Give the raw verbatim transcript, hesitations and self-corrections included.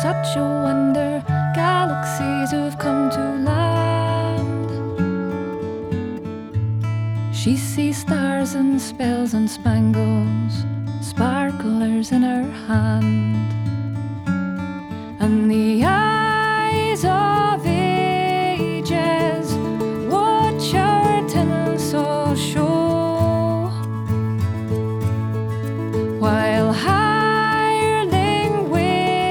such a wonder, galaxies who've come to land. She sees stars and spells and spangles, sparklers in her hand, and the